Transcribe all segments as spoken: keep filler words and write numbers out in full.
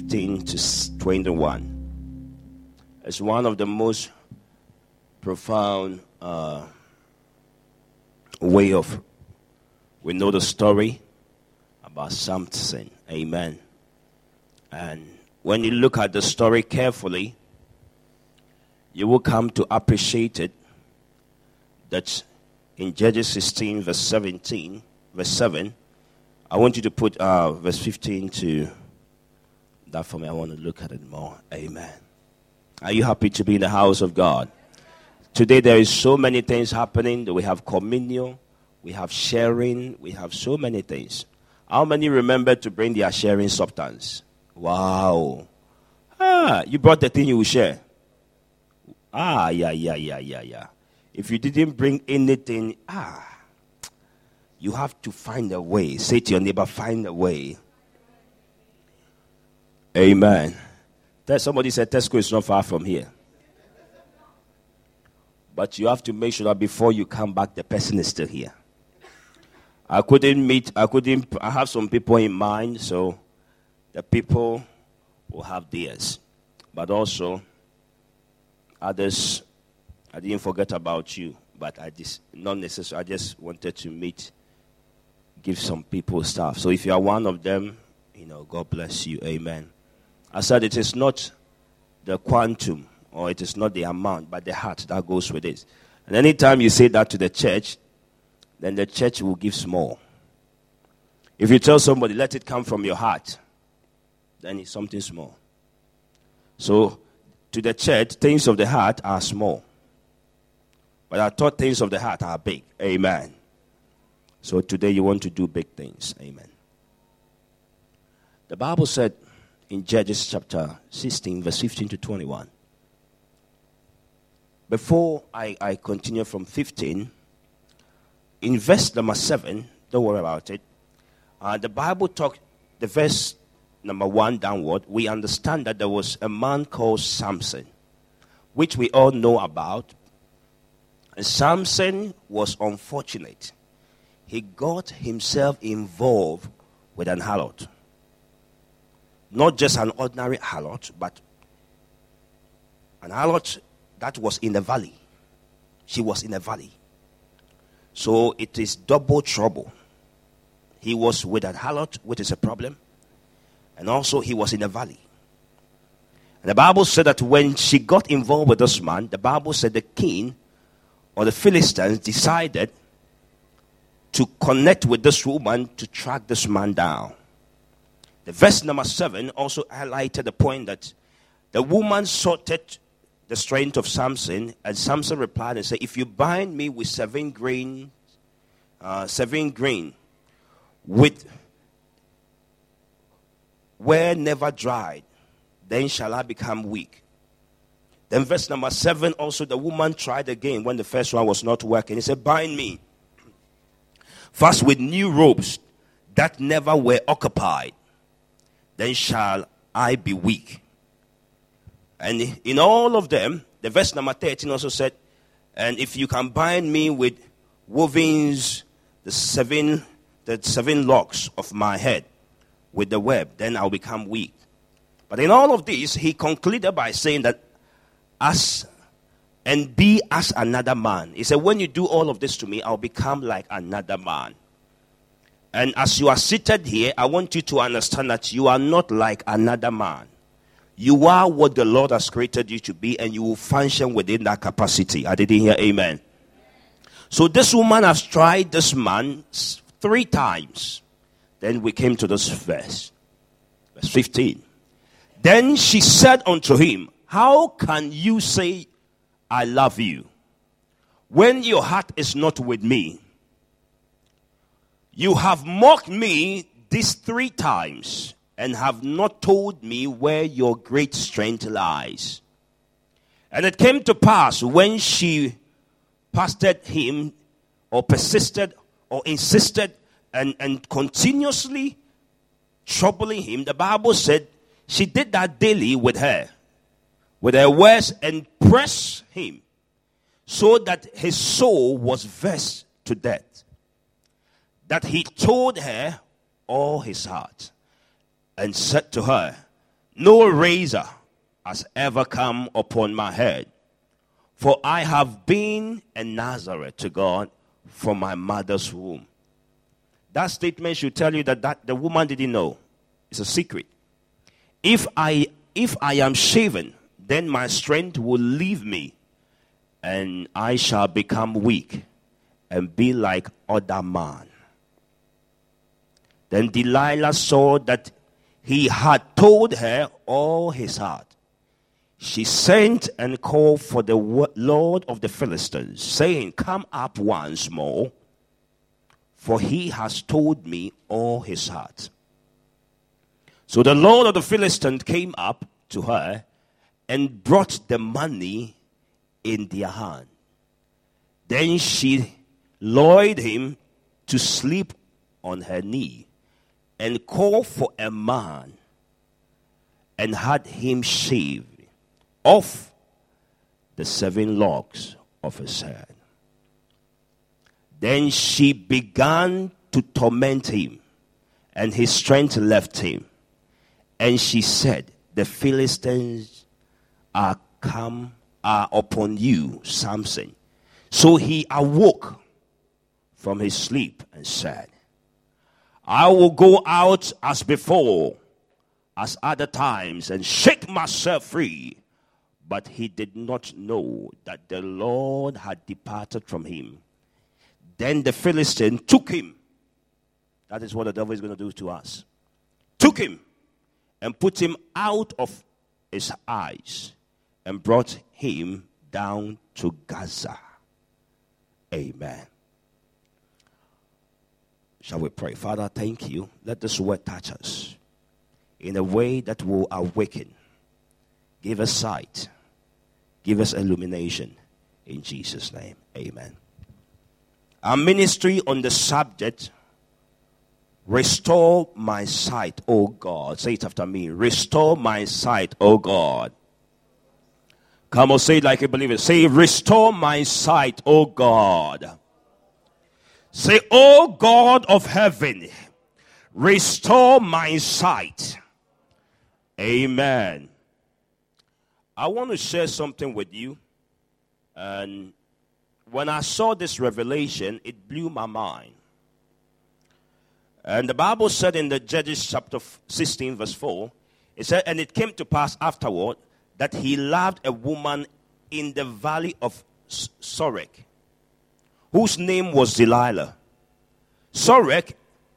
fifteen to twenty-one. It's one of the most profound uh, way of, we know the story about Samson. Amen. And when you look at the story carefully, you will come to appreciate it, that in Judges sixteen, verse seventeen, verse seven, I want you to put uh, verse fifteen to that for me. I want to look at it more. Amen. Are you happy to be in the house of God? Today there is so many things happening. We have communion, we have sharing, we have so many things. How many remember to bring their sharing substance? Wow. Ah, you brought the thing you will share. Ah, yeah, yeah, yeah, yeah, yeah. If you didn't bring anything, ah, you have to find a way. Say to your neighbor, find a way. Amen. Somebody said Tesco is not far from here. But you have to make sure that before you come back, the person is still here. I couldn't meet, I couldn't, I have some people in mind, so the people will have theirs. But also, others, I didn't forget about you, but I just, not necessarily, I just wanted to meet, give some people stuff. So if you are one of them, you know, God bless you, amen. I said it is not the quantum, or it is not the amount, but the heart that goes with it. And anytime you say that to the church, then the church will give small. If you tell somebody, let it come from your heart, then it's something small. So, to the church, things of the heart are small. But I thought things of the heart are big. Amen. So today you want to do big things. Amen. The Bible said in Judges chapter sixteen, verse fifteen to twenty-one. Before I, I continue from fifteen, in verse number seven, don't worry about it. Uh, the Bible talk, the verse number one downward, we understand that there was a man called Samson, which we all know about. And Samson was unfortunate. He got himself involved with an harlot. Not just an ordinary harlot, but an harlot that was in the valley. She was in the valley. So it is double trouble. He was with a harlot, which is a problem. And also he was in the valley. And the Bible said that when she got involved with this man, the Bible said the king or the Philistines decided to connect with this woman to track this man down. The verse number seven also highlighted the point that the woman sought the strength of Samson, and Samson replied and said, if you bind me with seven grain, uh, seven grain, with where never dried, then shall I become weak. Then verse number seven, also the woman tried again when the first one was not working. He said, bind me first with new robes that never were occupied, then shall I be weak. And in all of them, the verse number thirteen also said, and if you can bind me with wovens, the seven, the seven locks of my head with the web, then I'll become weak. But in all of this, he concluded by saying that as and be as another man. He said, when you do all of this to me, I'll become like another man. And as you are seated here, I want you to understand that you are not like another man. You are what the Lord has created you to be, and you will function within that capacity. I didn't hear amen. So this woman has tried this man three times. Then we came to this verse. Verse fifteen. Then she said unto him, how can you say, I love you, when your heart is not with me? You have mocked me these three times, and have not told me where your great strength lies. And it came to pass when she pestered him, or persisted, or insisted, and, and continuously troubling him, the Bible said she did that daily with her, with her words, and pressed him, so that his soul was vexed to death, that he told her all his heart, and said to her, no razor has ever come upon my head, for I have been a Nazareth to God from my mother's womb. That statement should tell you that, that the woman didn't know. It's a secret. If I if I am shaven, then my strength will leave me, and I shall become weak and be like other man. Then Delilah saw that he had told her all his heart. She sent and called for the Lord of the Philistines, saying, come up once more, for he has told me all his heart. So the Lord of the Philistines came up to her and brought the money in their hand. Then she lured him to sleep on her knee and called for a man and had him shave off the seven locks of his head. Then she began to torment him, and his strength left him. And she said, the Philistines are come are upon you, Samson. So he awoke from his sleep and said, I will go out as before, as other times, and shake myself free. But he did not know that the Lord had departed from him. Then the Philistine took him. That is what the devil is going to do to us. Took him and put him out of his eyes and brought him down to Gaza. Amen. Shall we pray? Father, thank you. Let this word touch us in a way that will awaken. Give us sight. Give us illumination. In Jesus' name, amen. Our ministry on the subject, restore my sight, O God. Say it after me. Restore my sight, O God. Come on, say it like a believer. Say, restore my sight, O God. Say, O God of heaven, restore my sight. Amen. I want to share something with you. And when I saw this revelation, it blew my mind. And the Bible said in the Judges chapter sixteen, verse four, it said, and it came to pass afterward that he loved a woman in the valley of Sorek, whose name was Delilah. Sorek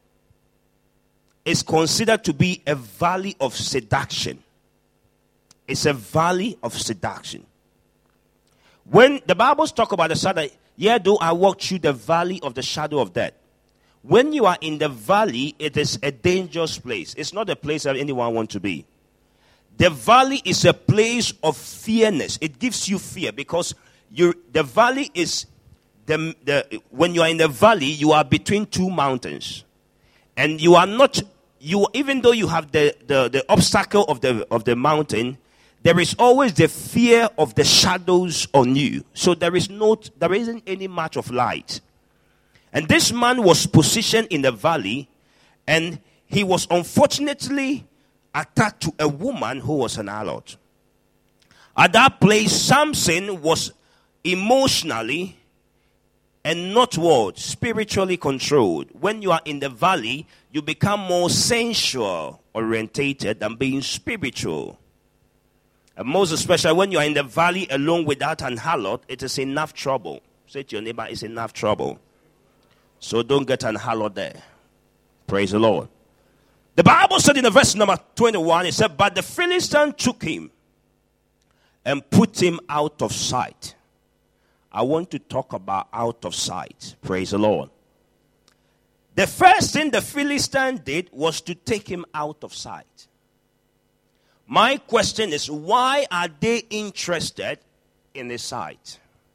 is considered to be a valley of seduction. It's a valley of seduction. When the Bibles talk about the shadow, yeah, though I walk through the valley of the shadow of death. When you are in the valley, it is a dangerous place. It's not a place that anyone wants to be. The valley is a place of fearness. It gives you fear because you. The valley is the, the when you are in the valley, you are between two mountains, and you are not you. Even though you have the, the, the obstacle of the of the mountain, there is always the fear of the shadows on you. So there is no there isn't any much of light. And this man was positioned in the valley, and he was unfortunately attached to a woman who was an harlot. At that place, Samson was emotionally and not what? Spiritually controlled. When you are in the valley, you become more sensual orientated than being spiritual. And most especially when you are in the valley alone without an harlot, it is enough trouble. Say to your neighbor, it's enough trouble. So don't get an harlot there. Praise the Lord. The Bible said in the verse number twenty-one, it said, but the Philistine took him and put him out of sight. I want to talk about out of sight. Praise the Lord. The first thing the Philistine did was to take him out of sight. My question is, why are they interested in his sight?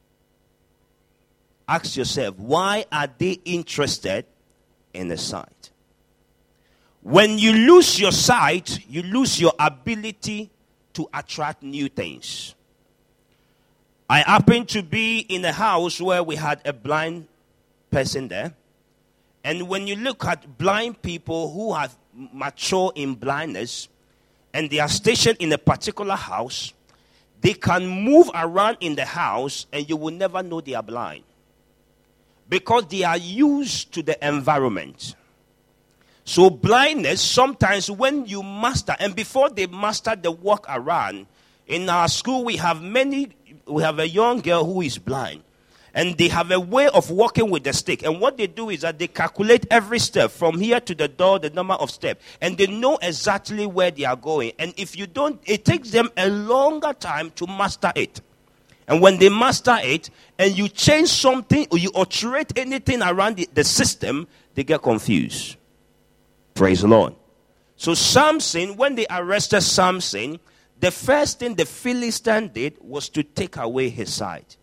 Ask yourself, why are they interested in the sight? When you lose your sight, you lose your ability to attract new things. I happened to be in a house where we had a blind person there. And when you look at blind people who have matured in blindness, and they are stationed in a particular house, they can move around in the house and you will never know they are blind. Because they are used to the environment. So blindness, sometimes when you master, and before they master the walk around, in our school we have many, we have a young girl who is blind. And they have a way of walking with the stick. And what they do is that they calculate every step from here to the door, the number of steps. And they know exactly where they are going. And if you don't, it takes them a longer time to master it. And when they master it, and you change something or you alterate anything around the, the system, they get confused. Praise the Lord. So Samson, when they arrested Samson, the first thing the Philistine did was to take away his sight.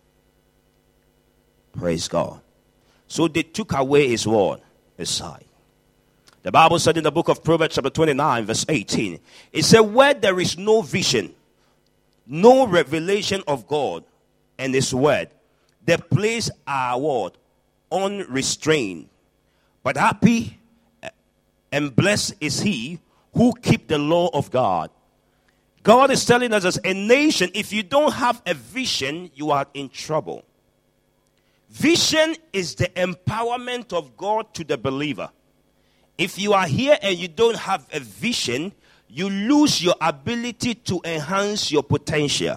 Praise God. So they took away his word, his sight. The Bible said in the book of Proverbs chapter twenty-nine verse eighteen, it said, where there is no vision, no revelation of God and his word, the place are what? Unrestrained. But happy and blessed is he who keep the law of God. God is telling us as a nation, if you don't have a vision, you are in trouble. Vision is the empowerment of God to the believer. If you are here and you don't have a vision, you lose your ability to enhance your potential.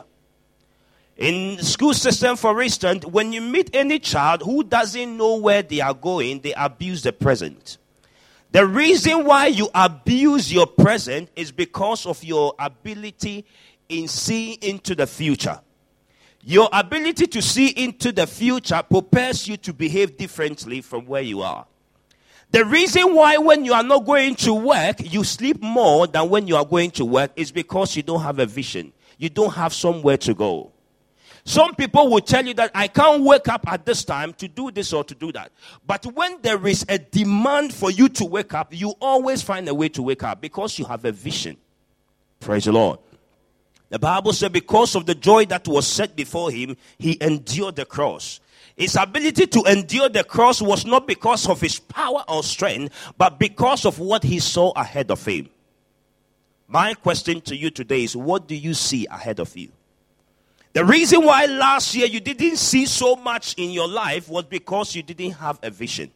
In the school system, for instance, when you meet any child who doesn't know where they are going, they abuse the present. The reason why you abuse your present is because of your ability in seeing into the future. Your ability to see into the future prepares you to behave differently from where you are. The reason why when you are not going to work, you sleep more than when you are going to work is because you don't have a vision. You don't have somewhere to go. Some people will tell you that I can't wake up at this time to do this or to do that. But when there is a demand for you to wake up, you always find a way to wake up because you have a vision. Praise the Lord. The Bible said because of the joy that was set before him, he endured the cross. His ability to endure the cross was not because of his power or strength, but because of what he saw ahead of him. My question to you today is, what do you see ahead of you? The reason why last year you didn't see so much in your life was because you didn't have a vision.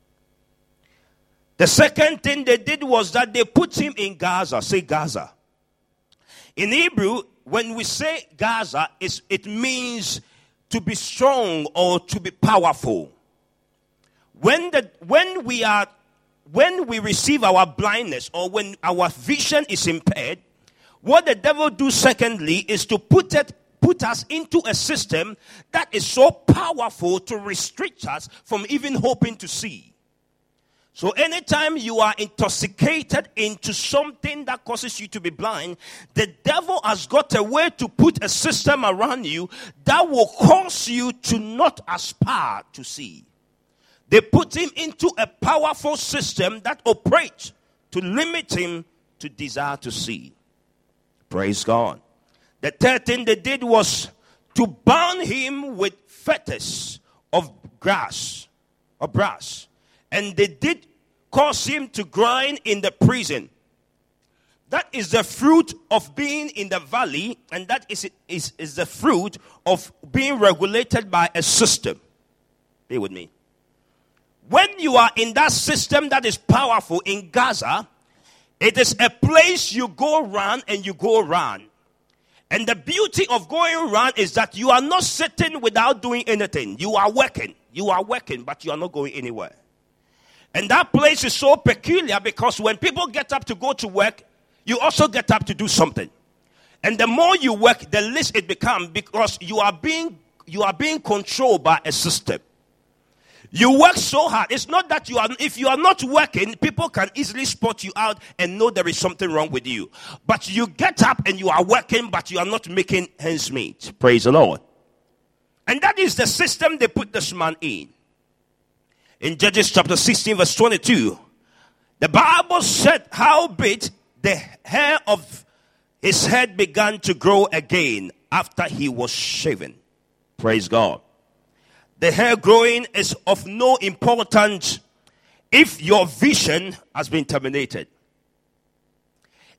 The second thing they did was that they put him in Gaza. Say Gaza. In Hebrew, when we say Gaza, it means to be strong or to be powerful. When the when we are when we receive our blindness or when our vision is impaired, what the devil do secondly is to put it put us into a system that is so powerful to restrict us from even hoping to see. So anytime you are intoxicated into something that causes you to be blind, the devil has got a way to put a system around you that will cause you to not aspire to see. They put him into a powerful system that operates to limit him to desire to see. Praise God. The third thing they did was to bound him with fetters of grass or brass. And they did cause him to grind in the prison. That is the fruit of being in the valley, and that is, is, is the fruit of being regulated by a system. Be with me. When you are in that system that is powerful in Gaza, it is a place you go around and you go around. And the beauty of going around is that you are not sitting without doing anything. You are working. You are working, but you are not going anywhere. And that place is so peculiar because when people get up to go to work, you also get up to do something. And the more you work, the less it becomes because you are being you are being controlled by a system. You work so hard. It's not that you are, if you are not working, people can easily spot you out and know there is something wrong with you. But you get up and you are working, but you are not making ends meet. Praise the Lord. And that is the system they put this man in. In Judges chapter sixteen verse twenty-two, the Bible said, howbeit the hair of his head began to grow again after he was shaven. Praise God. The hair growing is of no importance if your vision has been terminated.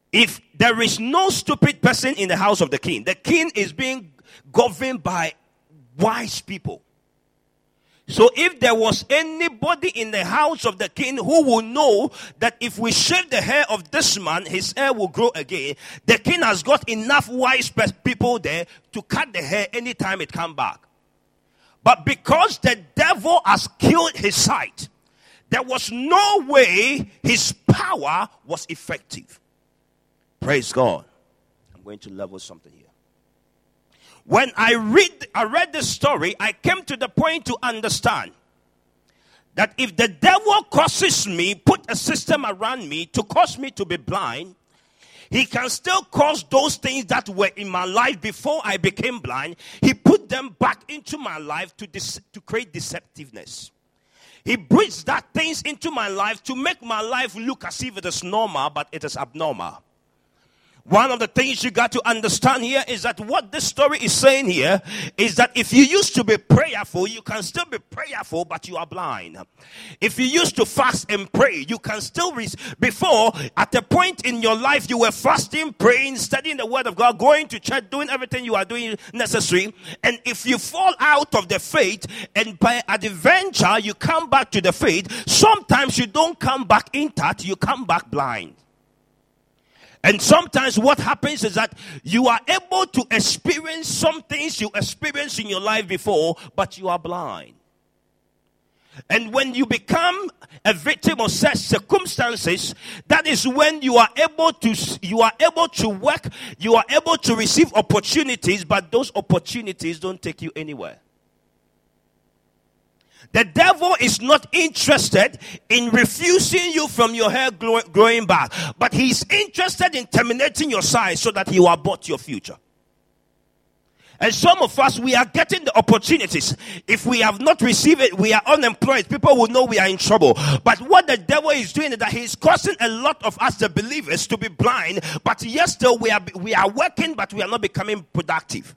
if there is no stupid person in the house of the king, the king is being governed by wise people. So if there was anybody in the house of the king who will know that if we shave the hair of this man, his hair will grow again, the king has got enough wise people there to cut the hair anytime it comes back. But because the devil has killed his sight, there was no way his power was effective. Praise God. I'm going to level something here. When I read, I read this story, I came to the point to understand that if the devil causes me, put a system around me to cause me to be blind, he can still cause those things that were in my life before I became blind. He put them back into my life to, dis- to create deceptiveness. He brings that things into my life to make my life look as if it is normal, but it is abnormal. One of the things you got to understand here is that what this story is saying here is that if you used to be prayerful, you can still be prayerful, but you are blind. If you used to fast and pray, you can still reach. Before, at a point in your life, you were fasting, praying, studying the word of God, going to church, doing everything you are doing necessary. And if you fall out of the faith and by adventure, you come back to the faith, sometimes you don't come back intact, you come back blind. And sometimes what happens is that you are able to experience some things you experienced in your life before, but you are blind. And when you become a victim of such circumstances, that is when you are able to you are able to work, you are able to receive opportunities, but those opportunities don't take you anywhere. The devil is not interested in refusing you from your hair growing back, but he's interested in terminating your sight so that he will abort your future. And some of us, we are getting the opportunities. If we have not received it, we are unemployed. People will know we are in trouble. But what the devil is doing is that he's causing a lot of us, the believers, to be blind. But yes, still we are we are working, but we are not becoming productive.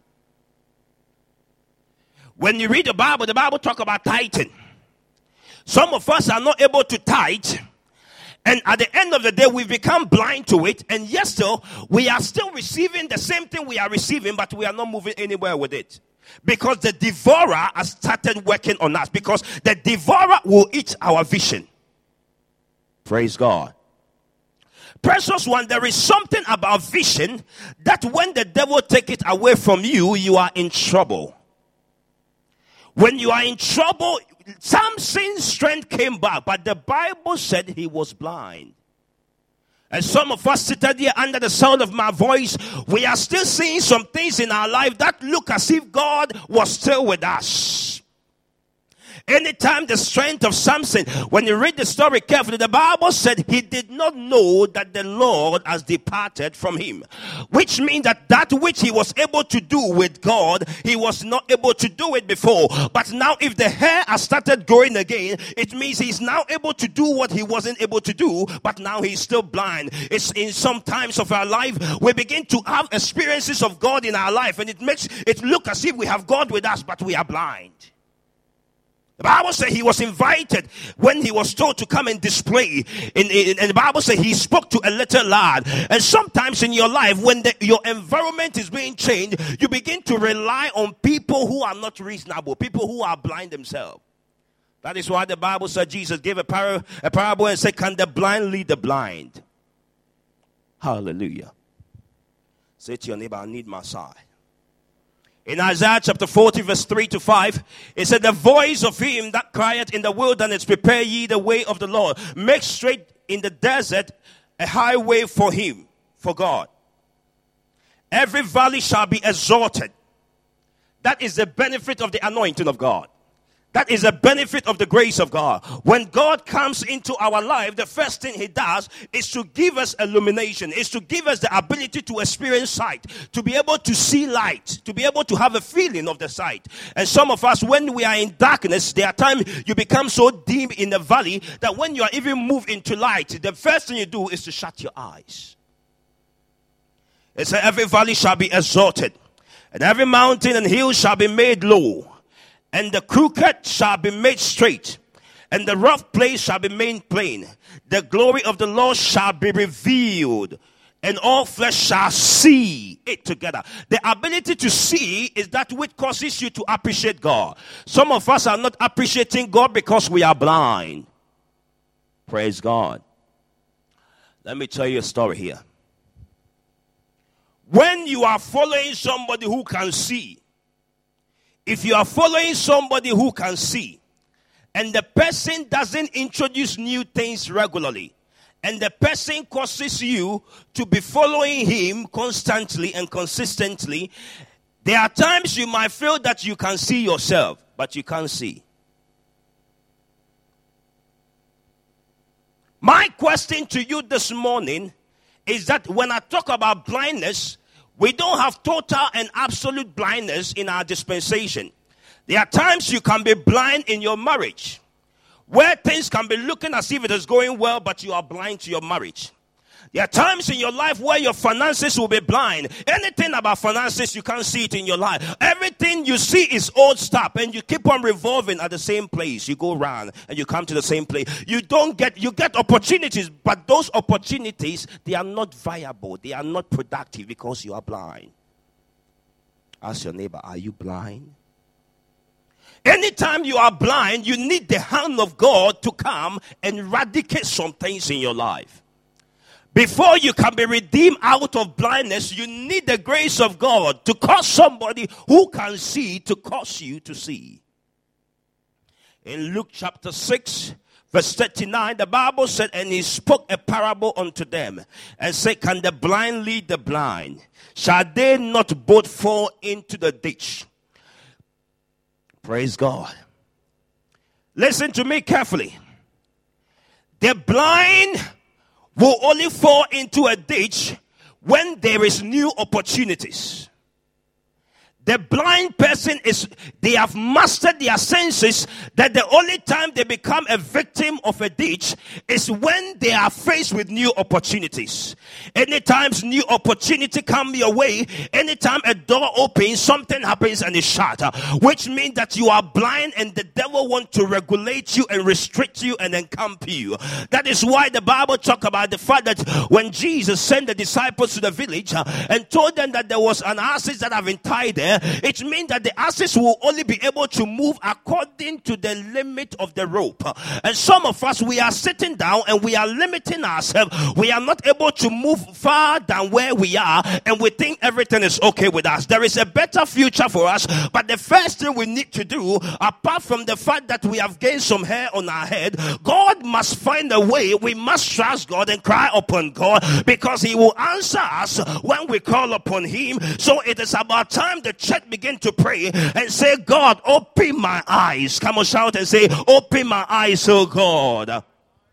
When you read the Bible, the Bible talk about tithing. Some of us are not able to tithe. And at the end of the day, we become blind to it. And yes, still, we are still receiving the same thing we are receiving, but we are not moving anywhere with it. Because the devourer has started working on us. Because the devourer will eat our vision. Praise God. Precious one, there is something about vision that when the devil take it away from you, you are in trouble. When you are in trouble, Samson's strength came back, but the Bible said he was blind. And some of us seated here under the sound of my voice, we are still seeing some things in our life that look as if God was still with us. Anytime the strength of Samson, when you read the story carefully, the Bible said he did not know that the Lord has departed from him. Which means that that which he was able to do with God, he was not able to do it before. But now if the hair has started growing again, it means he's now able to do what he wasn't able to do, but now he's still blind. It's in some times of our life, we begin to have experiences of God in our life, and it makes it look as if we have God with us, but we are blind. The Bible says he was invited when he was told to come and display. In, in, and the Bible says he spoke to a little lad. And sometimes in your life, when the, your environment is being changed, you begin to rely on people who are not reasonable, people who are blind themselves. That is why the Bible said Jesus gave a, par- a parable and said, can the blind lead the blind? Hallelujah. Say to your neighbor, I need my side. In Isaiah chapter forty, verse three to five, it said, the voice of him that crieth in the wilderness, prepare ye the way of the Lord. Make straight in the desert a highway for him, for God. Every valley shall be exalted. That is the benefit of the anointing of God. That is the benefit of the grace of God. When God comes into our life, the first thing he does is to give us illumination, is to give us the ability to experience sight, to be able to see light, to be able to have a feeling of the sight. And some of us, when we are in darkness, there are times you become so dim in the valley that when you are even moved into light, the first thing you do is to shut your eyes. It says, every valley shall be exalted, and every mountain and hill shall be made low. And the crooked shall be made straight, and the rough place shall be made plain. The glory of the Lord shall be revealed, and all flesh shall see it together. The ability to see is that which causes you to appreciate God. Some of us are not appreciating God because we are blind. Praise God. Let me tell you a story here. When you are following somebody who can see, if you are following somebody who can see, and the person doesn't introduce new things regularly, and the person causes you to be following him constantly and consistently, there are times you might feel that you can see yourself, but you can't see. My question to you this morning is that when I talk about blindness, we don't have total and absolute blindness in our dispensation. There are times you can be blind in your marriage, where things can be looking as if it is going well, but you are blind to your marriage. There are times in your life where your finances will be blind. Anything about finances, you can't see it in your life. Everything you see is old stuff, and you keep on revolving at the same place. You go around and you come to the same place. You don't get, you get opportunities, but those opportunities, they are not viable. They are not productive because you are blind. Ask your neighbor, are you blind? Anytime you are blind, you need the hand of God to come and eradicate some things in your life. Before you can be redeemed out of blindness, you need the grace of God to cause somebody who can see to cause you to see. In Luke chapter six, verse thirty-nine, the Bible said, and he spoke a parable unto them and said, can the blind lead the blind? Shall they not both fall into the ditch? Praise God. Listen to me carefully. The blind will only fall into a ditch when there is new opportunities. The blind person is, they have mastered their senses that the only time they become a victim of a ditch is when they are faced with new opportunities. Anytime new opportunity come your way, anytime a door opens, something happens and it's shut. Which means that you are blind and the devil wants to regulate you and restrict you and encamp you. That is why the Bible talk about the fact that when Jesus sent the disciples to the village and told them that there was an ass that have been tied there, it means that the asses will only be able to move according to the limit of the rope. And some of us, we are sitting down and we are limiting ourselves. We are not able to move far than where we are, and we think everything is okay with us. There is a better future for us, but the first thing we need to do, apart from the fact that we have gained some hair on our head, God must find a way. We must trust God and cry upon God, because he will answer us when we call upon him. So it is about time the church begin to pray and say, God, open my eyes. Come on, shout and say, open my eyes, oh God.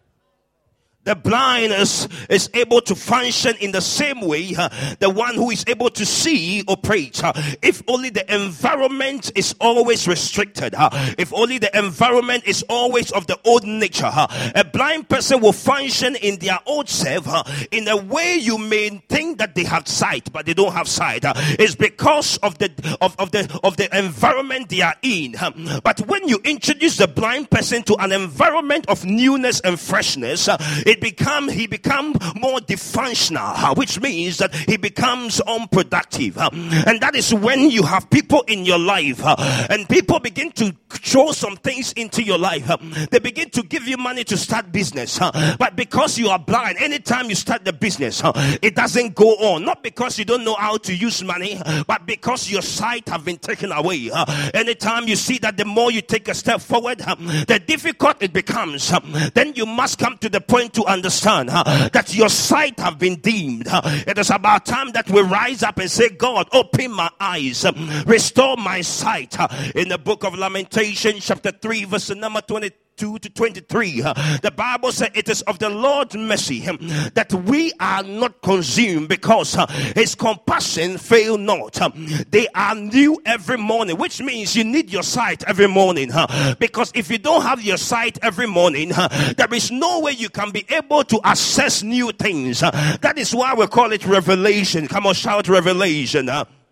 The blind is, is able to function in the same way uh, the one who is able to see operates. Uh, if only the environment is always restricted, uh, if only the environment is always of the old nature, uh, a blind person will function in their old self uh, in a way you may think that they have sight, but they don't have sight. Uh, it's because of the of, of the of the environment they are in. Uh, but when you introduce the blind person to an environment of newness and freshness, uh, it become he become more dysfunctional, which means that he becomes unproductive. And that is when you have people in your life and people begin to throw some things into your life. They begin to give you money to start business, but because you are blind, anytime you start the business, it doesn't go on. Not because you don't know how to use money, but because your sight have been taken away. Anytime you see that the more you take a step forward, the difficult it becomes, then you must come to the point to understand uh, that your sight have been dimmed. Uh, it is about time that we rise up and say, God, open my eyes, uh, restore my sight. Uh, in the book of Lamentation, chapter three, verse number twenty-two to twenty-three, uh, the Bible says it is of the Lord's mercy um, that we are not consumed, because uh, his compassion fail not. Um, they are new every morning, which means you need your sight every morning, uh, because if you don't have your sight every morning, uh, there is no way you can be able to assess new things. Uh, that is why we call it revelation. Come on, shout revelation. Uh,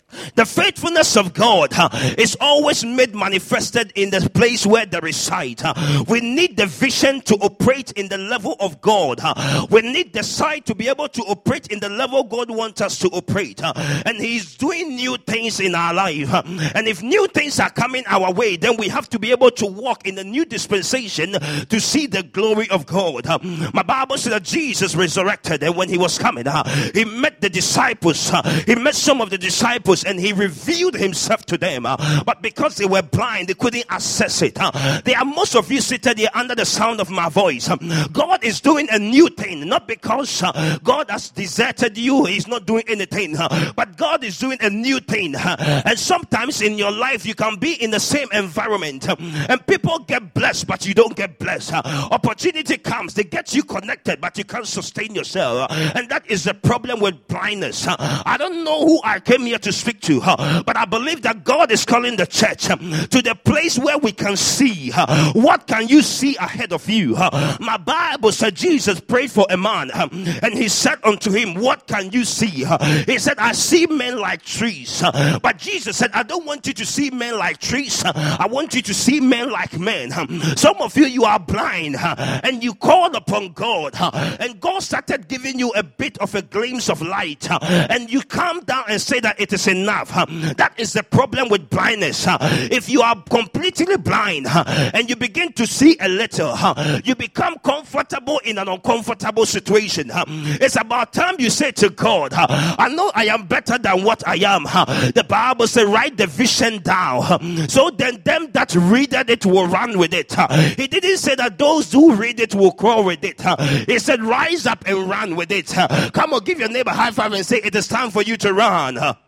The faithfulness of God uh, is always made manifested in the place where there is sight. Uh, we need the vision to operate in the level of God. Uh, we need the sight to be able to operate in the level God wants us to operate. Uh, and He's doing new things in our life. Uh, and if new things are coming our way, then we have to be able to walk in the new dispensation to see the glory of God. Uh, my Bible said that Jesus resurrected, and when He was coming, uh, He met the disciples. Uh, he met some of the disciples, and He revealed Himself to them, uh, but because they were blind, they couldn't access it. Uh, there are most of you seated here under the sound of my voice. Uh, God is doing a new thing, not because uh, God has deserted you, He's not doing anything, uh, but God is doing a new thing. Uh, and sometimes in your life, you can be in the same environment, uh, and people get blessed, but you don't get blessed. Uh, opportunity comes, they get you connected, but you can't sustain yourself. Uh, and that is the problem with blindness. Uh, I don't know who I came here to speak to, uh, but I believe that God is calling the church uh, to the place where we can see. Uh, what can you see ahead of you? Uh, my Bible said Jesus prayed for a man, uh, and He said unto him, what can you see? Uh, he said, I see men like trees. Uh, but Jesus said, I don't want you to see men like trees. Uh, I want you to see men like men. Uh, some of you, you are blind, uh, and you called upon God, uh, and God started giving you a bit of a glimpse of light, uh, and you calm down and say that it is enough. Uh, that is the problem with blindness. Uh, if you are completely blind uh, and you begin to see a little, uh, you become comfortable in an uncomfortable situation. Uh, it's about time you say to God, uh, I know I am better than what I am. Uh, the Bible says, write the vision down. Uh, so then them that read it will run with it. Uh, he didn't say that those who read it will crawl with it. Uh, he said, rise up and run with it. Uh, come on, give your neighbor a high five and say, it is time for you to run. Uh,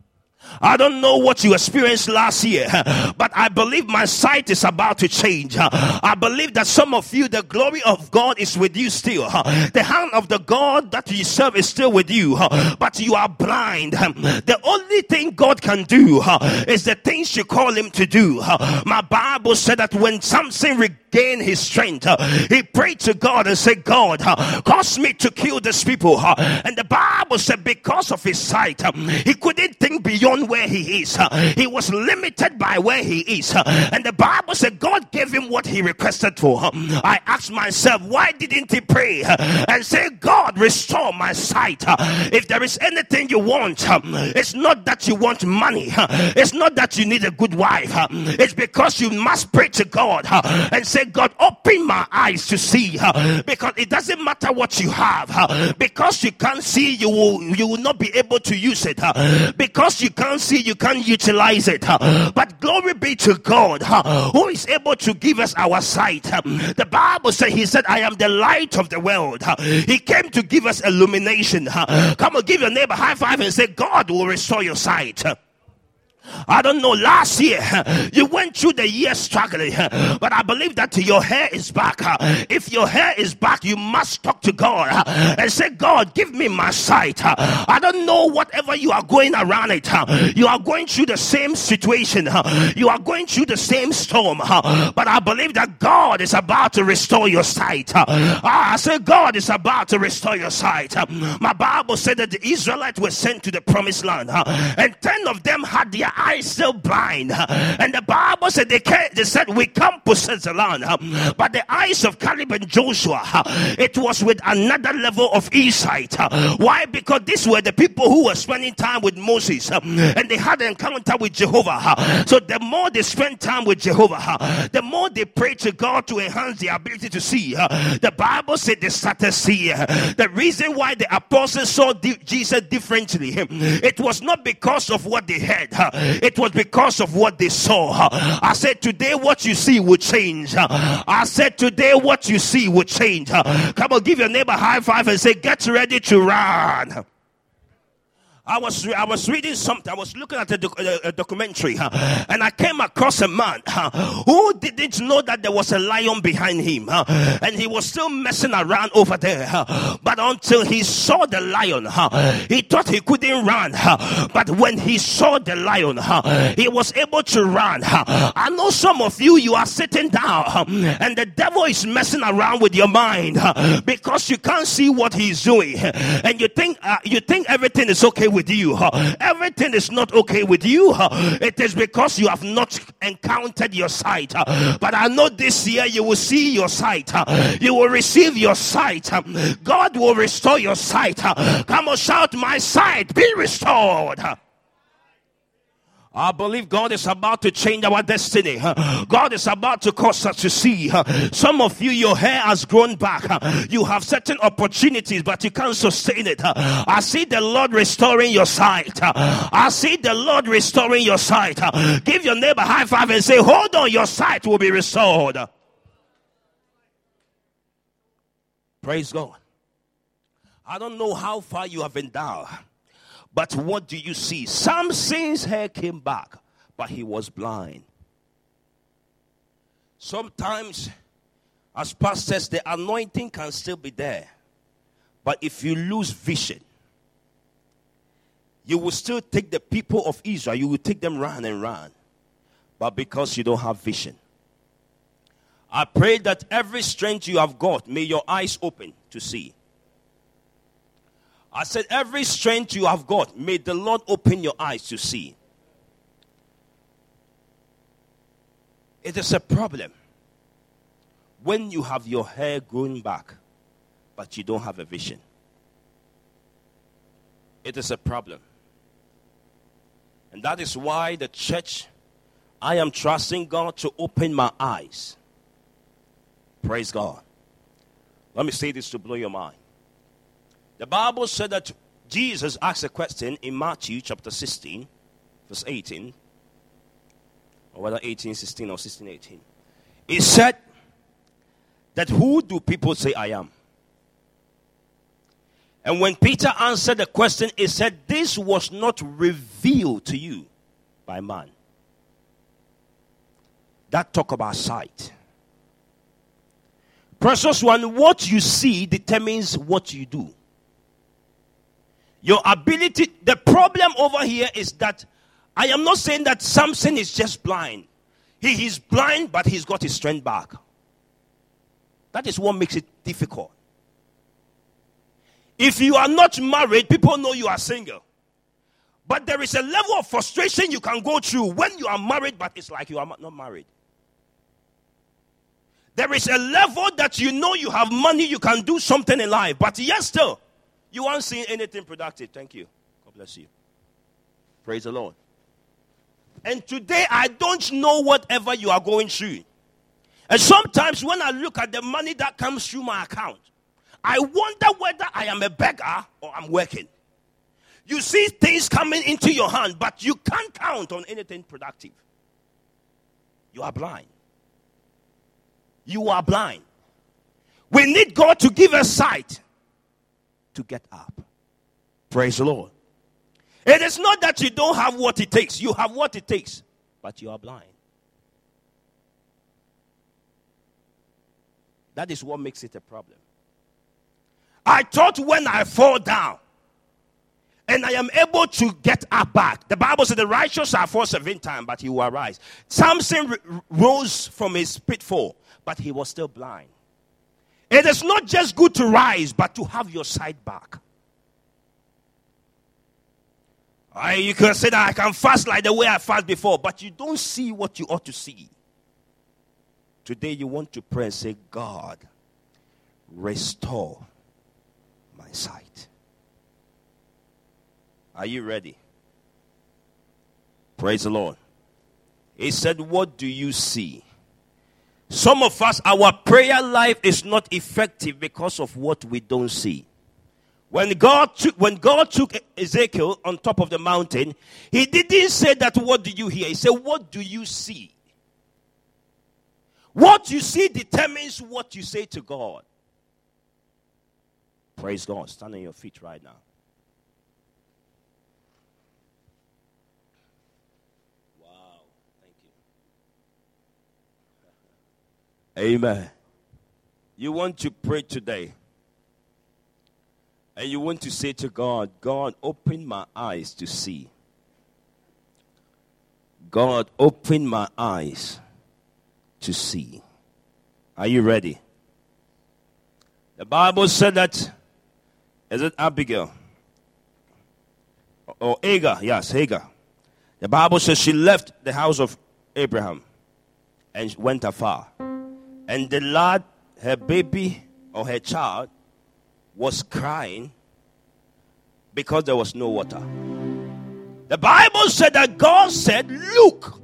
I don't know what you experienced last year, but I believe my sight is about to change. I believe that some of you, the glory of God is with you still. The hand of the God that you serve is still with you, but you are blind. The only thing God can do is the things you call Him to do. My Bible said that when Samson regained his strength, he prayed to God and said, God, cause me to kill these people. And the Bible said because of his sight, he couldn't think beyond where he is. He was limited by where he is. And the Bible said God gave him what he requested for. I asked myself, why didn't he pray and say, God, restore my sight? If there is anything you want, it's not that you want money. It's not that you need a good wife. It's because you must pray to God and say, God, open my eyes to see. Because it doesn't matter what you have. Because you can't see, you will, you will not be able to use it. Because you can't see, you can't utilize it. But glory be to God, who is able to give us our sight. The Bible says, He said, I am the light of the world. He came to give us illumination. Come on, give your neighbor a high five and say, God will restore your sight. I don't know, last year you went through the year struggling, but I believe that your hair is back. If your hair is back, you must talk to God and say, God, give me my sight. I don't know whatever you are going around it. You are going through the same situation. You are going through the same storm, but I believe that God is about to restore your sight. I say God is about to restore your sight. My Bible said that the Israelites were sent to the promised land, and ten of them had their eyes still blind, and the Bible said they can't, they said we can't possess the land, but the eyes of Caleb and Joshua, it was with another level of insight. Why? Because these were the people who were spending time with Moses, and they had an encounter with Jehovah. So the more they spent time with Jehovah, the more they prayed to God to enhance their ability to see. The Bible said they started seeing. The reason why the apostles saw Jesus differently, it was not because of what they heard. It was because of what they saw. I said today what you see will change. I said today what you see will change. Come on, give your neighbor a high five and say, get ready to run. I was I was reading something. I was looking at a, doc, a, a documentary, huh, and I came across a man huh, who didn't know that there was a lion behind him, huh, and he was still messing around over there. Huh, but until he saw the lion, huh, he thought he couldn't run. Huh, but when he saw the lion, huh, he was able to run. Huh. I know some of you, you are sitting down, huh, and the devil is messing around with your mind huh, because you can't see what he's doing, and you think uh, you think everything is okay with with you. Everything is not okay with you. It is because you have not encountered your sight. But I know this year you will see your sight. You will receive your sight. God will restore your sight. Come on, shout, my sight be restored. I believe God is about to change our destiny. God is about to cause us to see. Some of you, your hair has grown back. You have certain opportunities, but you can't sustain it. I see the Lord restoring your sight. I see the Lord restoring your sight. Give your neighbor a high five and say, hold on, your sight will be restored. Praise God. I don't know how far you have endowed. But what do you see? Samson's hair came back, but he was blind. Sometimes, as pastors, the anointing can still be there. But if you lose vision, you will still take the people of Israel, you will take them round and round. But because you don't have vision. I pray that every strength you have got, may your eyes open to see. I said, every strength you have got, may the Lord open your eyes to see. It is a problem when you have your hair growing back, but you don't have a vision. It is a problem. And that is why the church, I am trusting God to open my eyes. Praise God. Let me say this to blow your mind. The Bible said that Jesus asked a question in Matthew chapter sixteen, verse eighteen. Or whether eighteen, sixteen or sixteen, eighteen. He said that who do people say I am? And when Peter answered the question, he said, this was not revealed to you by man. That talk about sight. Precious one, what you see determines what you do. Your ability, the problem over here is that I am not saying that Samson is just blind. He is blind, but he's got his strength back. That is what makes it difficult. If you are not married, people know you are single. But there is a level of frustration you can go through when you are married, but it's like you are not married. There is a level that you know you have money, you can do something in life, but yet still, you aren't seeing anything productive. Thank you. God bless you. Praise the Lord. And today, I don't know whatever you are going through. And sometimes when I look at the money that comes through my account, I wonder whether I am a beggar or I'm working. You see things coming into your hand, but you can't count on anything productive. You are blind. You are blind. We need God to give us sight to get up. Praise the Lord. It is not that you don't have what it takes. You have what it takes, but you are blind. That is what makes it a problem. I thought when I fall down and I am able to get up back, the Bible says the righteous shall fall seven times, but he will arise. Samson r- rose from his pitfall, but he was still blind. It is not just good to rise, but to have your sight back. I, you can say that I can fast like the way I fast before, but you don't see what you ought to see. Today you want to pray and say, God, restore my sight. Are you ready? Praise the Lord. He said, what do you see? Some of us, our prayer life is not effective because of what we don't see. When God took, when God took Ezekiel on top of the mountain, he didn't say that, what do you hear? He said, what do you see? What you see determines what you say to God. Praise God. Stand on your feet right now. Wow. Thank you. Amen. You want to pray today. And you want to say to God, God, open my eyes to see. God, open my eyes to see. Are you ready? The Bible said that, is it Abigail? or Hagar, yes, Hagar. The Bible says she left the house of Abraham and went afar. And the lad, her baby or her child, was crying because there was no water. The Bible said that God said, look.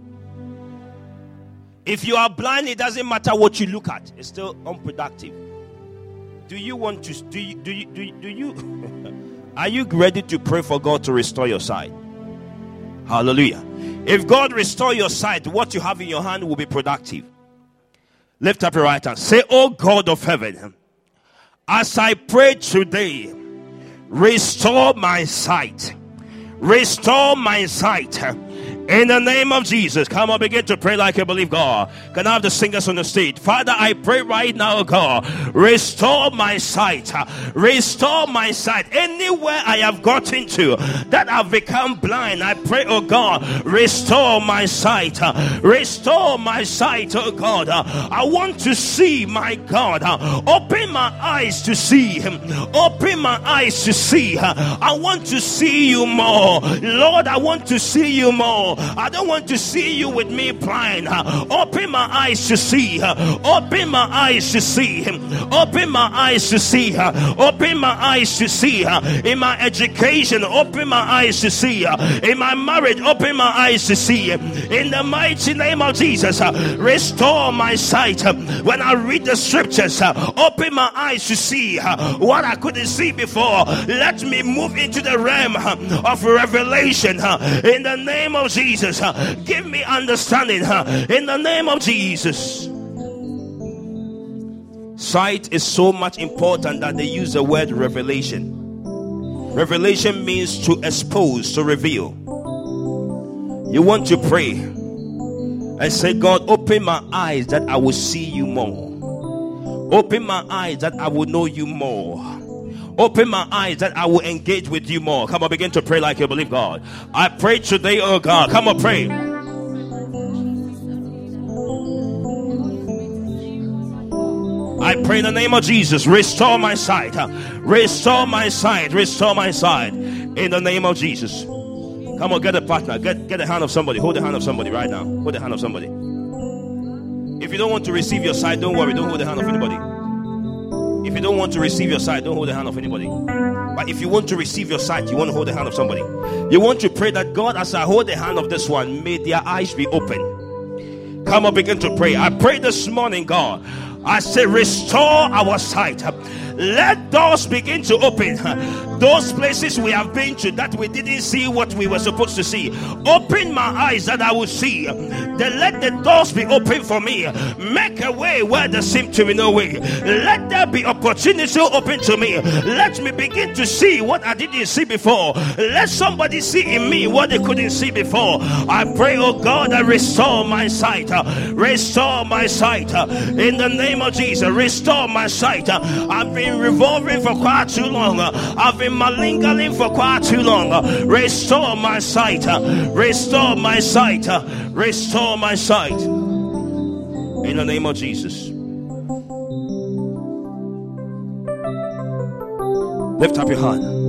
If you are blind, it doesn't matter what you look at. It's still unproductive. Do you want to, do you, do you, do you, do you are you ready to pray for God to restore your sight? Hallelujah. If God restore your sight, what you have in your hand will be productive. Lift up your right hand. Say, oh God of heaven, as I pray today, restore my sight. Restore my sight. In the name of Jesus. Come on, begin to pray like you believe God. Can I have the singers on the stage? Father, I pray right now, God, restore my sight. Restore my sight. Anywhere I have gotten to that I've become blind, I pray, oh God, restore my sight. Restore my sight, oh God. I want to see, my God. Open my eyes to see Him. Open my eyes to see. I want to see you more. Lord, I want to see you more. I don't want to see you with me blind. Open my eyes to see. Open my eyes to see Him. Open my eyes to see. Open my eyes to see. In my education, open my eyes to see. In my marriage, open my eyes to see. In the mighty name of Jesus, restore my sight. When I read the scriptures, open my eyes to see what I couldn't see before. Let me move into the realm of revelation. In the name of Jesus. Jesus, give me understanding in the name of Jesus. Sight is so much important that they use the word revelation. Revelation means to expose, to reveal. You want to pray and say, God, open my eyes that I will see you more. Open my eyes that I will know you more. Open my eyes that I will engage with you more. Come on, begin to pray like you believe God. I pray today, oh God. Come on, pray. I pray in the name of Jesus. Restore my sight. Restore my sight. Restore my sight. In the name of Jesus. Come on, get a partner. Get, get the hand of somebody. Hold the hand of somebody right now. Hold the hand of somebody. If you don't want to receive your sight, don't worry. Don't hold the hand of anybody. If you don't want to receive your sight, don't hold the hand of anybody. But if you want to receive your sight, you want to hold the hand of somebody. You want to pray that, God, as I hold the hand of this one, may their eyes be open. Come on, begin to pray. I pray this morning, God, I say, restore our sight. Let doors begin to open. Those places we have been to that we didn't see what we were supposed to see. Open my eyes that I will see. Then let the doors be open for me. Make a way where there seemed to be no way. Let there be opportunity open to me. Let me begin to see what I didn't see before. Let somebody see in me what they couldn't see before. I pray, oh God, that restore my sight. Restore my sight. In the name of Jesus, restore my sight. I've been revolving for quite too long. I've been malingering for quite too long. Restore my sight. Restore my sight. Restore my sight. In the name of Jesus. Lift up your hand.